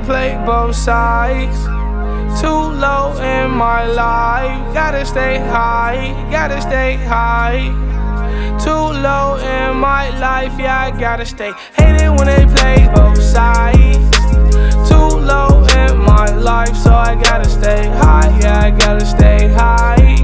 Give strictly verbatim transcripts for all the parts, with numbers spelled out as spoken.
play both sides. Too low in my life, gotta stay high, gotta stay high. Too low in my life, yeah, I gotta stay. Hate it when they play both sides. Too low in my life, so I gotta stay high, yeah, I gotta stay high.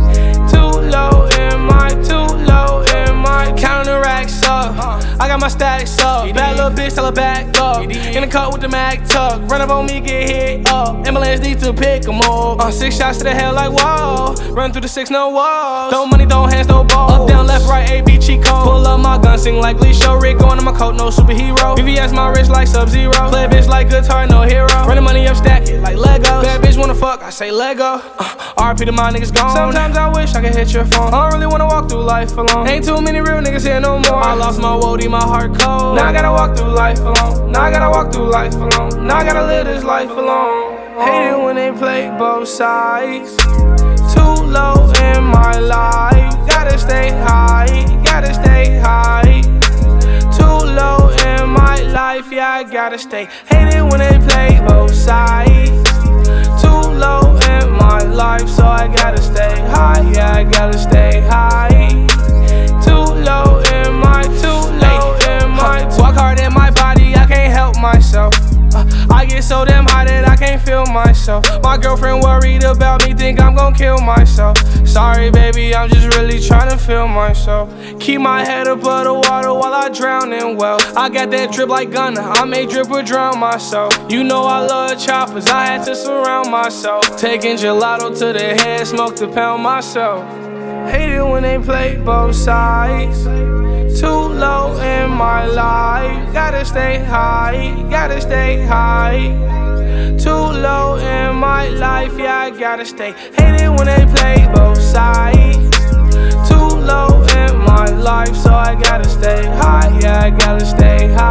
Too low in my, too low in my. Counting the racks up, I got my stacks up. Bad little bitch, tell her back up. In the cut with the mag tuck, run up on me, get hit up. Ambulance need to pick 'em up. Uh, six shots to the head like whoa. Run through the six, no walls. Throw money, throw hands, no balls. Up, down, left, right, A, B, cheat code. Pull up my gun, sing like Lee Show. Rick going on my coat, no superhero. V V S my wrist like Sub-Zero. Play a bitch like guitar, no hero. Run the money up, stack it like Legos. Bad bitch wanna fuck, I say Lego. Uh, R I P to my niggas gone. Sometimes I wish I could hit your phone. I don't really wanna walk through life alone. Ain't too many real niggas here no more. I lost my woody, my heart cold. Now I gotta walk through life alone. Now I gotta walk through life alone. Now I gotta live this life alone. Hate it when they play both sides. Too low in my life, gotta stay high, gotta stay high. Too low in my life, yeah, I gotta stay. Hate it when they play both sides. Too low in my life, so I gotta stay high, yeah, I gotta stay high. Too low in my, too low in my. Walk hard in my body, I can't help myself. Uh, I get so damn high that I can't feel myself. My girlfriend worried about me, think I'm gon' kill myself. Sorry baby, I'm just really trying to feel myself. Keep my head above the water while I drown in well. I got that drip like Gunna, I may drip or drown myself. You know I love choppers, I had to surround myself. Taking gelato to the head, smoke to pound myself. Hate it when they play both sides. Too low in my life, gotta stay high, gotta stay high. Too low in my life, yeah, I gotta stay. Hate it when they play both sides. Too low in my life, so I gotta stay high, yeah, I gotta stay high.